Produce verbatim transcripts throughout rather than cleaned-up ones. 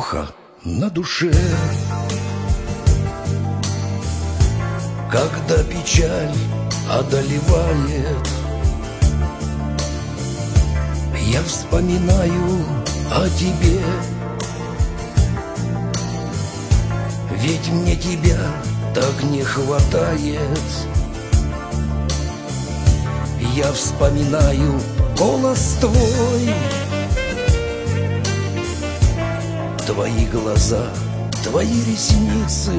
плохо на душе, когда печаль одолевает, я вспоминаю о тебе. Ведь мне тебя так не хватает. Я вспоминаю голос твой, твои глаза, твои ресницы.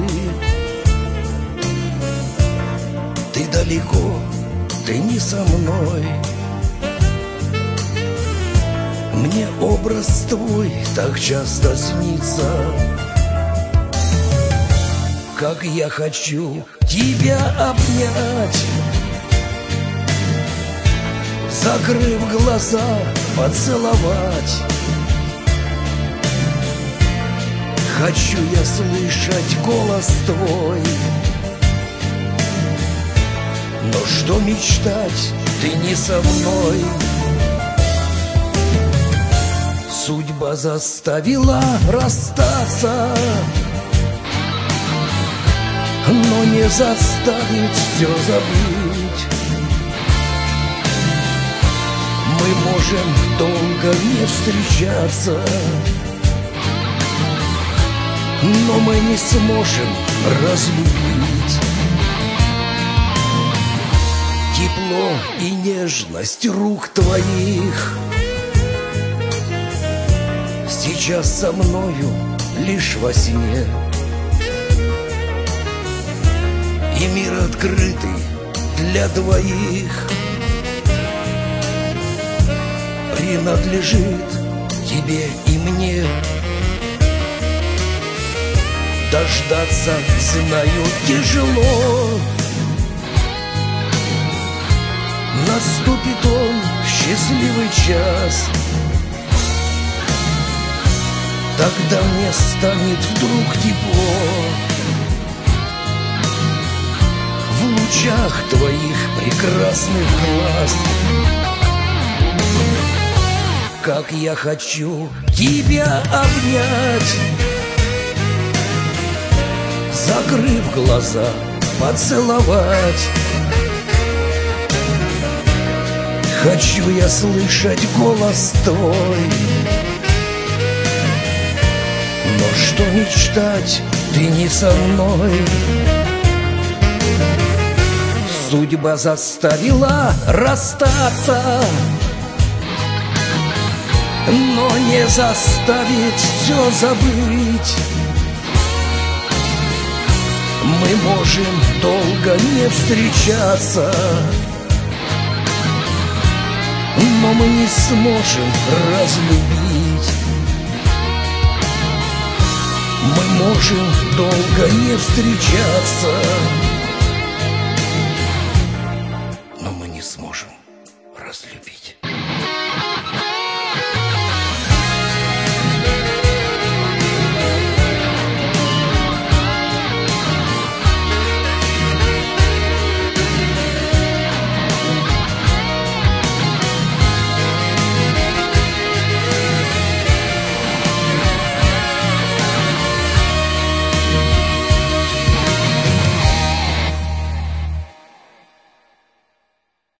Ты далеко, ты не со мной. Мне образ твой так часто снится. Как я хочу тебя обнять, закрыв глаза, поцеловать. Хочу я слышать голос твой. Но что мечтать, ты не со мной. Судьба заставила расстаться, но не заставит все забыть. Мы можем долго не встречаться, но мы не сможем разлюбить. Тепло и нежность рук твоих сейчас со мною лишь во сне. И мир открытый для двоих принадлежит тебе и мне. Дождаться, знаю, тяжело. Наступит он, счастливый час. Тогда мне станет вдруг тепло в лучах твоих прекрасных глаз. Как я хочу тебя обнять, закрыв глаза, поцеловать. Хочу я слышать голос твой. Но что мечтать, ты не со мной. Судьба заставила расстаться, но не заставит все забыть. Мы можем долго не встречаться, но мы не сможем разлюбить. Мы можем долго не встречаться,